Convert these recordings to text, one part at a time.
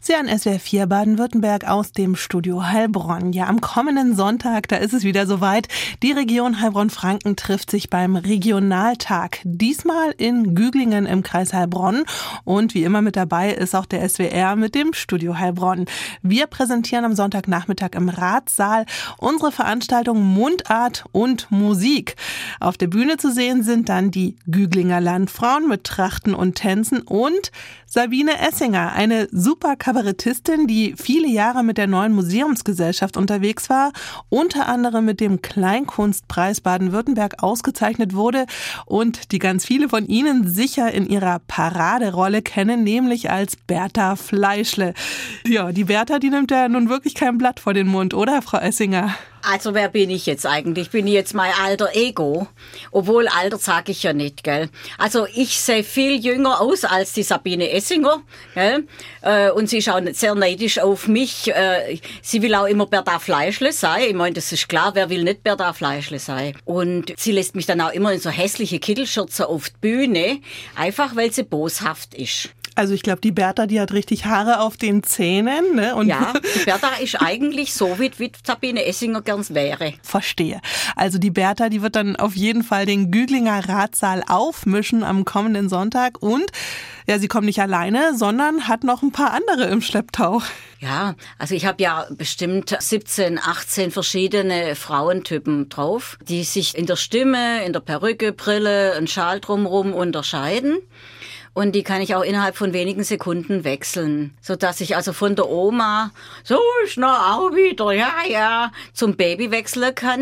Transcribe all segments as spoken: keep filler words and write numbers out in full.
Sie an S W R vier Baden-Württemberg aus dem Studio Heilbronn. Ja, am kommenden Sonntag, da ist es wieder soweit. Die Region Heilbronn-Franken trifft sich beim Regionaltag. Diesmal in Güglingen im Kreis Heilbronn. Und wie immer mit dabei ist auch der S W R mit dem Studio Heilbronn. Wir präsentieren am Sonntagnachmittag im Ratssaal unsere Veranstaltung Mundart und Musik. Auf der Bühne zu sehen sind dann die Güglinger Landfrauen mit Trachten und Tänzen und Sabine Essinger, eine super Kabarettistin, die viele Jahre mit der Neuen Museumsgesellschaft unterwegs war, unter anderem mit dem Kleinkunstpreis Baden-Württemberg ausgezeichnet wurde und die ganz viele von Ihnen sicher in ihrer Paraderolle kennen, nämlich als Bertha Fleischle. Ja, die Bertha, die nimmt ja nun wirklich kein Blatt vor den Mund, oder, Frau Essinger? Also wer bin ich jetzt eigentlich? Bin ich jetzt mein alter Ego? Obwohl, Alter sage ich ja nicht, gell? Also ich sehe viel jünger aus als die Sabine Essinger, gell? Äh, und sie ist auch sehr neidisch auf mich. Äh, sie will auch immer Bertha Fleischle sein. Ich meine, das ist klar, wer will nicht Bertha Fleischle sein? Und sie lässt mich dann auch immer in so hässliche Kittelschürze auf die Bühne, einfach weil sie boshaft ist. Also ich glaube, die Bertha, die hat richtig Haare auf den Zähnen. Ne? Und ja, die Bertha ist eigentlich so, wie, wie Sabine Essinger gern wäre. Verstehe. Also die Bertha, die wird dann auf jeden Fall den Güglinger Ratssaal aufmischen am kommenden Sonntag. Und ja, sie kommt nicht alleine, sondern hat noch ein paar andere im Schlepptau. Ja, also ich habe ja bestimmt siebzehn, achtzehn verschiedene Frauentypen drauf, die sich in der Stimme, in der Perücke, Brille, ein Schal drumherum unterscheiden. Und die kann ich auch innerhalb von wenigen Sekunden wechseln, sodass ich also von der Oma, so ist noch auch wieder, ja, ja, zum Baby wechseln kann.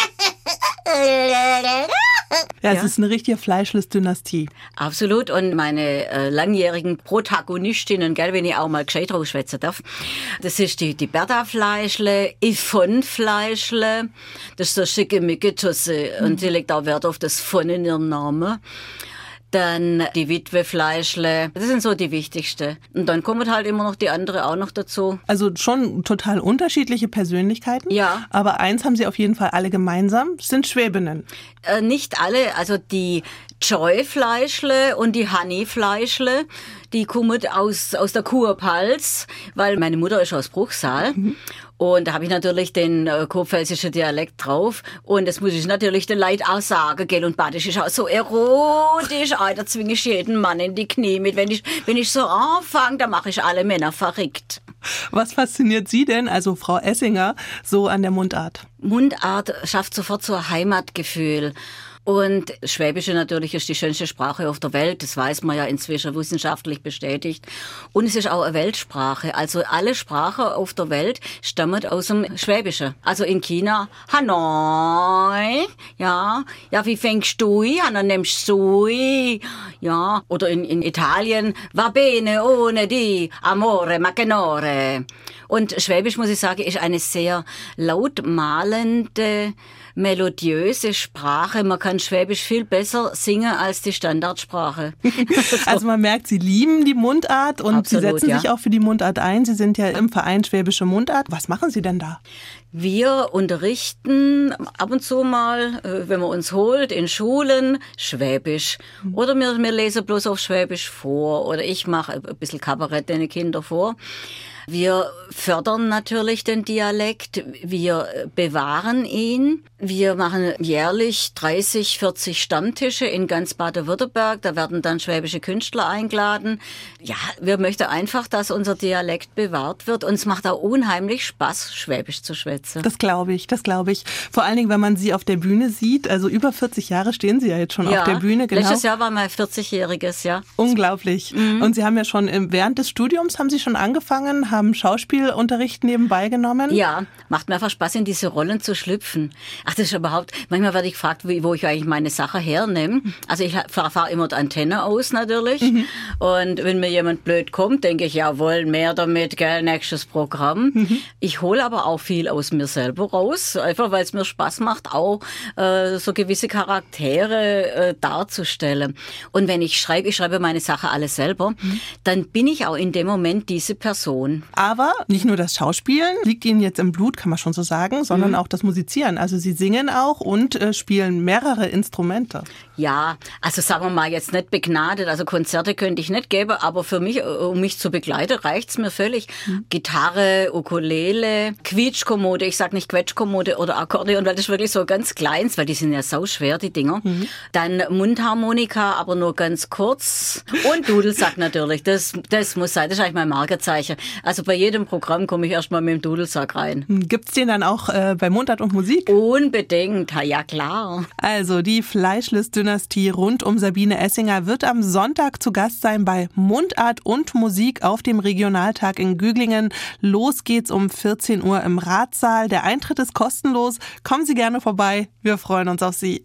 Ja, es ja. ist eine richtige Fleischless-Dynastie. Absolut. Und meine äh, langjährigen Protagonistinnen, gell, wenn ich auch mal gescheit rausschwätzen darf, das ist die, die Bertha Fleischle, Yvonne Fleischle, das ist so schicke Mücke-Tusse mhm. und sie legt auch Wert auf das von in ihrem Namen. Dann die Witwe Fleischle. Das sind so die wichtigsten. Und dann kommen halt immer noch die andere auch noch dazu. Also schon total unterschiedliche Persönlichkeiten. Ja. Aber eins haben sie auf jeden Fall alle gemeinsam, sind Schwäbinnen. Äh, nicht alle. Also die Joy Fleischle und die Hanni Fleischle, die kommen aus, aus der Kurpfalz, weil meine Mutter ist aus Bruchsal. Mhm. Und da habe ich natürlich den äh, kurpfälzischen Dialekt drauf. Und das muss ich natürlich den Leuten auch sagen, gell. Und Badisch ist auch so erotisch. Ah, da zwinge ich jeden Mann in die Knie mit. Wenn ich, wenn ich so anfange, dann mache ich alle Männer verrückt. Was fasziniert Sie denn, also Frau Essinger, so an der Mundart? Mundart schafft sofort so ein Heimatgefühl. Und Schwäbische natürlich ist die schönste Sprache auf der Welt. Das weiß man ja inzwischen wissenschaftlich bestätigt. Und es ist auch eine Weltsprache. Also alle Sprachen auf der Welt stammen aus dem Schwäbischen. Also in China, Hanoi, ja. Ja, wie fängst du an? Dann nimmst du, ja. Oder in, in Italien, va bene ohne di, amore, magenore. Und Schwäbisch, muss ich sagen, ist eine sehr lautmalende, melodiöse Sprache. Man kann Schwäbisch viel besser singen als die Standardsprache. Also man merkt, Sie lieben die Mundart und Absolut, Sie setzen ja. sich auch für die Mundart ein. Sie sind ja im Verein Schwäbische Mundart. Was machen Sie denn da? Wir unterrichten ab und zu mal, wenn man uns holt, in Schulen Schwäbisch. Oder wir, wir lesen bloß auf Schwäbisch vor. Oder ich mache ein bisschen Kabarett den Kindern vor. Wir fördern natürlich den Dialekt, wir bewahren ihn. Wir machen jährlich dreißig, vierzig Stammtische in ganz Baden-Württemberg. Da werden dann schwäbische Künstler eingeladen. Ja, wir möchten einfach, dass unser Dialekt bewahrt wird. Und es macht auch unheimlich Spaß, Schwäbisch zu schwätzen. Das glaube ich, das glaube ich. Vor allen Dingen, wenn man Sie auf der Bühne sieht. Also über vierzig Jahre stehen Sie ja jetzt schon ja, auf der Bühne. Genau. Letztes Jahr war mein vierzigjähriges Jahr. Unglaublich. Mhm. Und Sie haben ja schon im, während des Studiums haben Sie schon angefangen, haben Schauspielunterricht nebenbei genommen? Ja, macht mir einfach Spaß, in diese Rollen zu schlüpfen. Ach, das ist überhaupt, manchmal werde ich gefragt, wie, wo ich eigentlich meine Sache hernehme. Also ich fahre immer die Antenne aus natürlich. Mhm. Und wenn mir jemand blöd kommt, denke ich, jawohl, mehr damit, gell, nächstes Programm. Mhm. Ich hole aber auch viel aus mir selber raus, einfach weil es mir Spaß macht, auch äh, so gewisse Charaktere äh, darzustellen. Und wenn ich schreibe, ich schreibe meine Sache alles selber, mhm. dann bin ich auch in dem Moment diese Person. Aber nicht nur das Schauspielen liegt Ihnen jetzt im Blut, kann man schon so sagen, sondern mhm. auch das Musizieren. Also Sie singen auch und äh, spielen mehrere Instrumente. Ja, also sagen wir mal jetzt nicht begnadet, also Konzerte könnte ich nicht geben, aber für mich, um mich zu begleiten, reicht's mir völlig. Mhm. Gitarre, Ukulele, Quietschkommode, ich sag nicht Quetschkommode oder Akkordeon, weil das ist wirklich so ganz kleins, weil die sind ja sauschwer, die Dinger. Mhm. Dann Mundharmonika, aber nur ganz kurz. Und Dudelsack natürlich, das, das muss sein, das ist eigentlich mein Markenzeichen. Also bei jedem Programm komme ich erstmal mit dem Dudelsack rein. Gibt's den dann auch äh, bei Mundart und Musik? Unbedingt, ja klar. Also die Fleischlist-Dynastie rund um Sabine Essinger wird am Sonntag zu Gast sein bei Mundart und Musik auf dem Regionaltag in Güglingen. Los geht's um vierzehn Uhr im Ratssaal. Der Eintritt ist kostenlos. Kommen Sie gerne vorbei. Wir freuen uns auf Sie.